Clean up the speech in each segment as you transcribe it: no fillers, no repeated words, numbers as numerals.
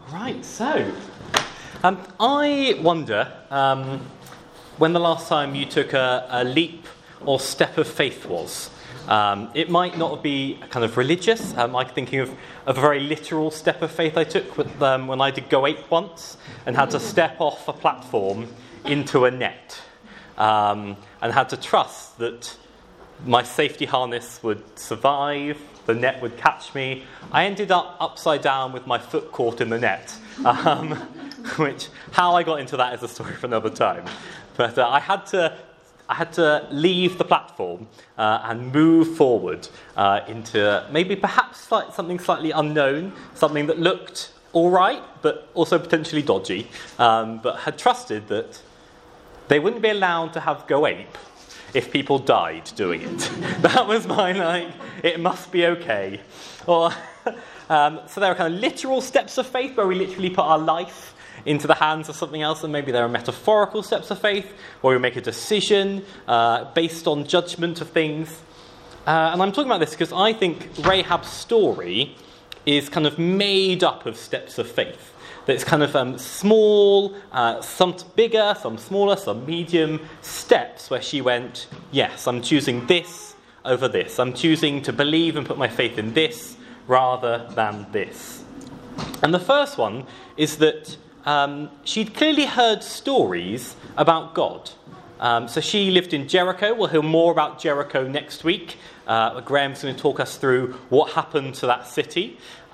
Right, so I wonder when the last time you took a leap or step of faith was. It might not be kind of religious. I'm thinking of a very literal step of faith I took when I did Go Ape once and had to step off a platform into a net and had to trust that my safety harness would survive, the net would catch me. I ended up upside down with my foot caught in the net, which how I got into that is a story for another time. But I had to leave the platform and move forward into maybe perhaps something slightly unknown, something that looked all right, but also potentially dodgy, but had trusted that they wouldn't be allowed to have Go Ape if people died doing it. That was my, it must be okay. Or, so there are kind of literal steps of faith where we literally put our life into the hands of something else, and maybe there are metaphorical steps of faith where we make a decision based on judgment of things. And I'm talking about this because I think Rahab's story is kind of made up of steps of faith. That it's kind of small, some bigger, some smaller, some medium steps where she went, yes, I'm choosing this over this. I'm choosing to believe and put my faith in this rather than this. And the first one is that she'd clearly heard stories about God. So she lived in Jericho. We'll hear more about Jericho next week. Graham's going to talk us through what happened to that city.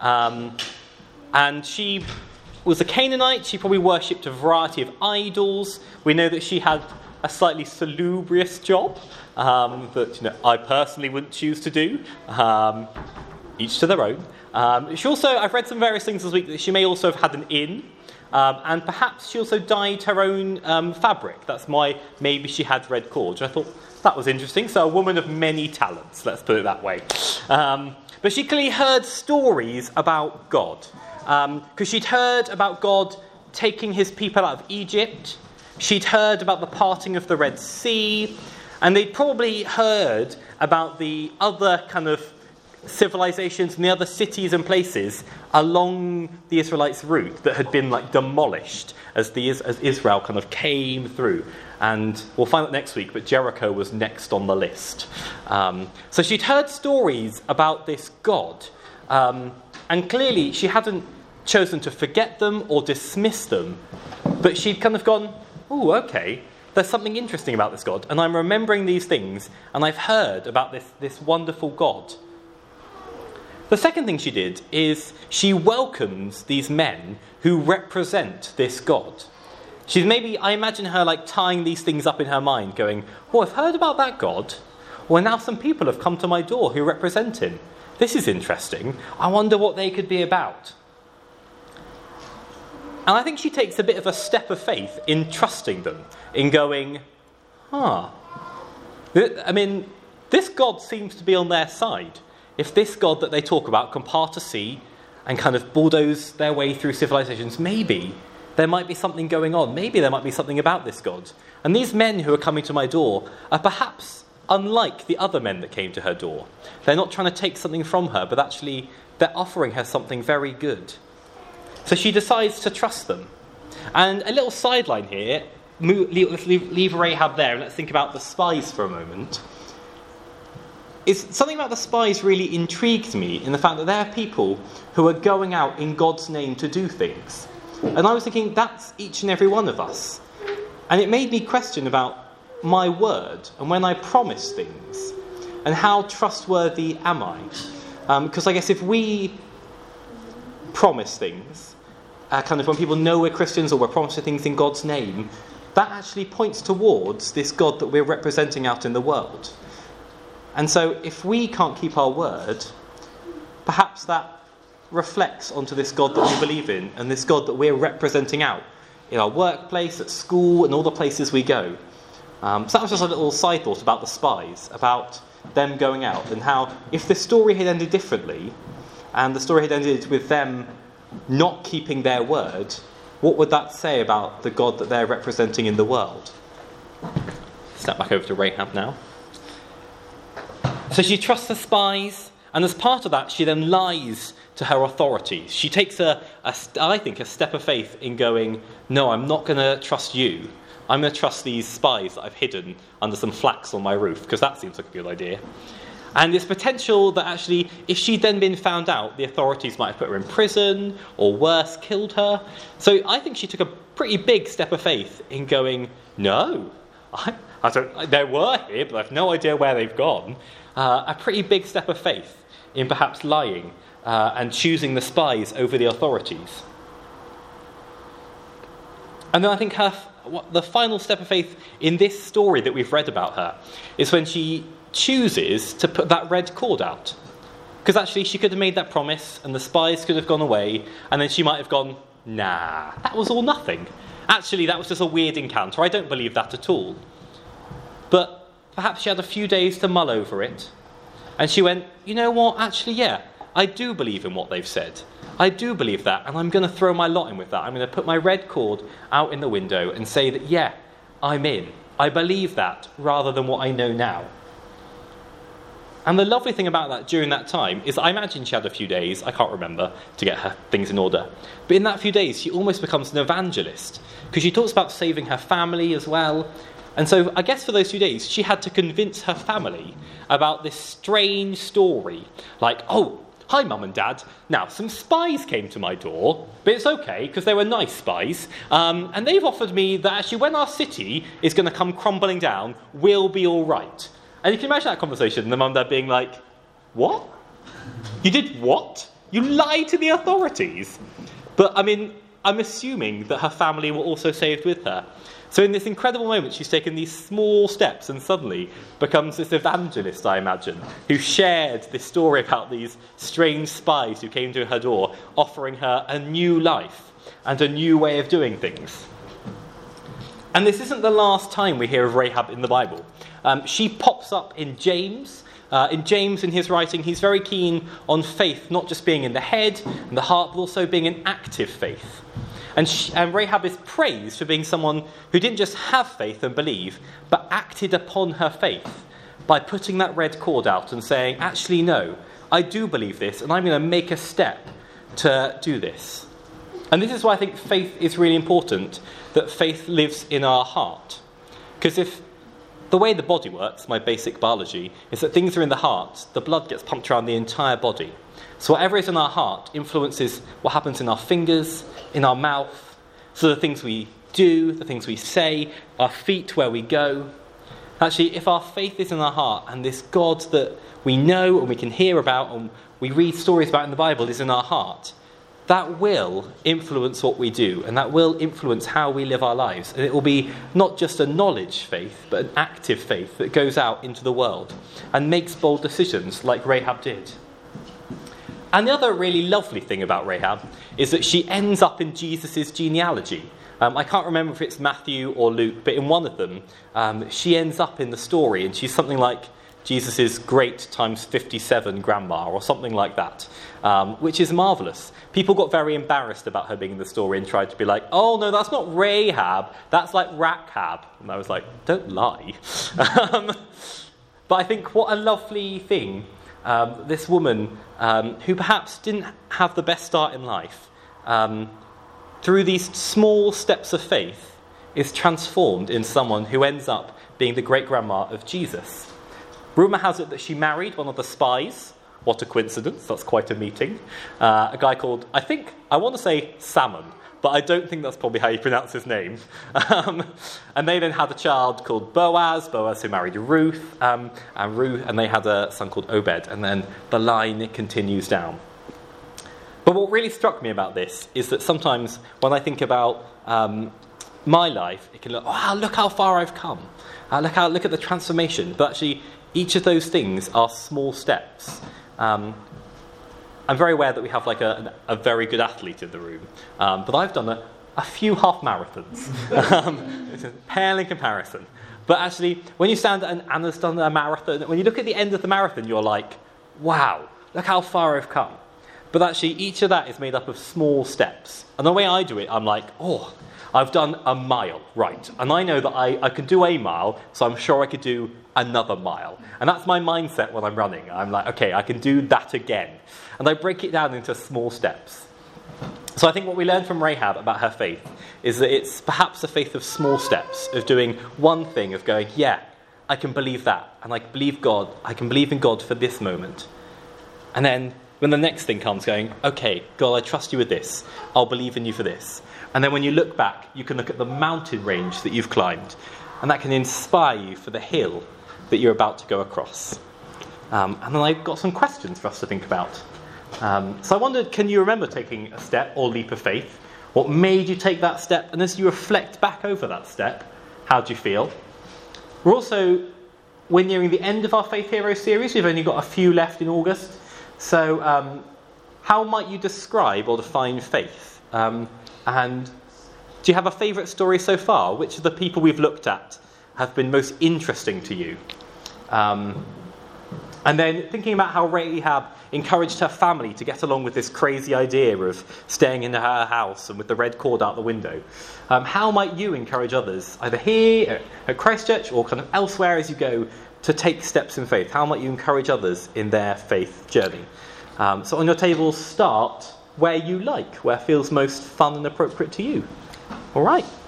And she was a Canaanite. She probably worshipped a variety of idols. We know that she had a slightly salubrious job that I personally wouldn't choose to do. Each to their own. She also, I've read some various things this week that she may also have had an inn. And perhaps she also dyed her own fabric. That's why maybe she had red cord. I thought that was interesting. So a woman of many talents, let's put it that way. But she clearly heard stories about God. Because she'd heard about God taking his people out of Egypt. She'd heard about the parting of the Red Sea. And they'd probably heard about the other kind of civilizations and the other cities and places along the Israelites' route that had been demolished as Israel kind of came through. And we'll find out next week, but Jericho was next on the list. So she'd heard stories about this God. And clearly she hadn't chosen to forget them or dismiss them, but she'd kind of gone, oh, okay, there's something interesting about this God, and I'm remembering these things, and I've heard about this wonderful God. The second thing she did is she welcomes these men who represent this God. She's maybe, I imagine her tying these things up in her mind, going, oh, I've heard about that God. Well, now some people have come to my door who represent him. This is interesting. I wonder what they could be about. And I think she takes a bit of a step of faith in trusting them, in going, this God seems to be on their side. If this God that they talk about can part a sea and kind of bulldoze their way through civilizations, maybe there might be something going on. Maybe there might be something about this God. And these men who are coming to my door are perhaps unlike the other men that came to her door. They're not trying to take something from her, but actually they're offering her something very good. So she decides to trust them. And a little sideline here, let's leave Rahab there and let's think about the spies for a moment. Something about the spies really intrigued me in the fact that they're people who are going out in God's name to do things. And I was thinking, that's each and every one of us. And it made me question about my word and when I promise things and how trustworthy am I? Because I guess if we promise things, kind of when people know we're Christians or we're promising things in God's name, that actually points towards this God that we're representing out in the world. And so if we can't keep our word, perhaps that reflects onto this God that we believe in and this God that we're representing out in our workplace, at school, and all the places we go. So that was just a little side thought about the spies, about them going out, and how if the story had ended differently, and the story had ended with them not keeping their word, what would that say about the God that they're representing in the world? Step back over to Rahab now. So she trusts the spies, and as part of that, she then lies to her authorities. She takes, I think, a step of faith in going, no, I'm not going to trust you. I'm going to trust these spies that I've hidden under some flax on my roof, because that seems like a good idea. And it's potential that actually, if she'd then been found out, the authorities might have put her in prison, or worse, killed her. So I think she took a pretty big step of faith in going, no, I don't. They were here, but I've no idea where they've gone. A pretty big step of faith in perhaps lying and choosing the spies over the authorities. And then I think the final step of faith in this story that we've read about her is when she chooses to put that red cord out. Because actually she could have made that promise and the spies could have gone away, and then she might have gone, nah, that was all nothing. Actually, that was just a weird encounter. I don't believe that at all. But perhaps she had a few days to mull over it, and she went, you know what, actually, yeah, I do believe in what they've said. I do believe that, and I'm going to throw my lot in with that. I'm going to put my red cord out in the window and say that, yeah, I'm in. I believe that, rather than what I know now. And the lovely thing about that during that time is I imagine she had a few days, I can't remember, to get her things in order. But in that few days, she almost becomes an evangelist, because she talks about saving her family as well. And so I guess for those few days, she had to convince her family about this strange story. Like, oh, hi, Mum and Dad. Now, some spies came to my door, but it's okay, because they were nice spies. And they've offered me that actually when our city is going to come crumbling down, we'll be all right. And you can imagine that conversation, the mum and dad being like, what? You did what? You lied to the authorities? But, I mean, I'm assuming that her family were also saved with her. So in this incredible moment, she's taken these small steps and suddenly becomes this evangelist, I imagine, who shared this story about these strange spies who came to her door, offering her a new life and a new way of doing things. And this isn't the last time we hear of Rahab in the Bible. She pops up in James. In his writing, he's very keen on faith, not just being in the head and the heart, but also being an active faith. And Rahab is praised for being someone who didn't just have faith and believe, but acted upon her faith by putting that red cord out and saying, actually, no, I do believe this, and I'm going to make a step to do this. And this is why I think faith is really important, that faith lives in our heart. Because if the way the body works, my basic biology, is that things are in the heart, the blood gets pumped around the entire body. So whatever is in our heart influences what happens in our fingers, in our mouth, so the things we do, the things we say, our feet, where we go. Actually, if our faith is in our heart and this God that we know and we can hear about and we read stories about in the Bible is in our heart, that will influence what we do, and that will influence how we live our lives. And it will be not just a knowledge faith, but an active faith that goes out into the world and makes bold decisions like Rahab did. And the other really lovely thing about Rahab is that she ends up in Jesus' genealogy. I can't remember if it's Matthew or Luke, but in one of them, she ends up in the story, and she's something like Jesus' great times 57 grandma, or something like that, which is marvellous. People got very embarrassed about her being in the story and tried to be like, oh, no, that's not Rahab, that's like Rakhab. And I was like, don't lie. But I think what a lovely thing, this woman, who perhaps didn't have the best start in life, through these small steps of faith, is transformed in someone who ends up being the great-grandma of Jesus. Rumour has it that she married one of the spies. What a coincidence, that's quite a meeting. A guy called, I want to say Salmon, but I don't think that's probably how you pronounce his name. And they then had a child called Boaz who married Ruth, and they had a son called Obed, and then the line continues down. But what really struck me about this is that sometimes when I think about my life, it can look, wow, look how far I've come. Look at the transformation. But actually, each of those things are small steps. I'm very aware that we have like a very good athlete in the room, but I've done a few half marathons. It's a pale in comparison. But actually, when you stand and Anna's done a marathon, when you look at the end of the marathon, you're like, wow, look how far I've come. But actually, each of that is made up of small steps. And the way I do it, I'm like, I've done a mile, right. And I know that I could do a mile, so I'm sure I could do another mile. And that's my mindset when I'm running. I'm like, okay, I can do that again. And I break it down into small steps. So I think what we learned from Rahab about her faith is that it's perhaps a faith of small steps, of doing one thing, of going, yeah, I can believe that, and I believe God, I can believe in God for this moment. And then when the next thing comes, going, okay, God, I trust you with this, I'll believe in you for this. And then when you look back, you can look at the mountain range that you've climbed, and that can inspire you for the hill that you're about to go across. And then I've got some questions for us to think about. So I wondered, can you remember taking a step or leap of faith? What made you take that step? And as you reflect back over that step, how do you feel? We're nearing the end of our Faith Hero series. We've only got a few left in August. So how might you describe or define faith? And do you have a favourite story so far? Which of the people we've looked at have been most interesting to you? And then thinking about how Rahab encouraged her family to get along with this crazy idea of staying in her house and with the red cord out the window. How might you encourage others, either here at Christchurch or kind of elsewhere as you go, to take steps in faith? How might you encourage others in their faith journey? So on your table, start where you like, where feels most fun and appropriate to you. All right.